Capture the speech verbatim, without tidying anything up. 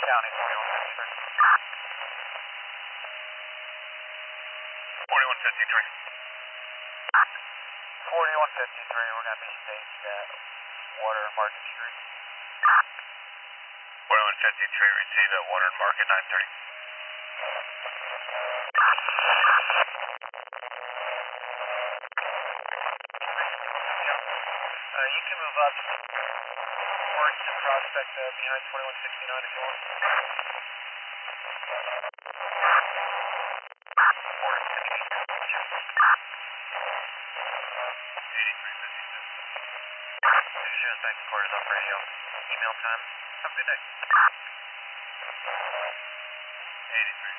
County, forty-one fifty-three. forty-one fifty-three. forty-one fifty-three, we're going to be staged at Water and Market Street. forty-one fifty-three, receive at Water and Market, nine thirty. Uh, you can move up towards the Prospect uh, behind twenty-one sixty-nine if you want. eighty-three fifty-six. Division Thanks Quarters up radio. Email time. Have a good day. eighty-three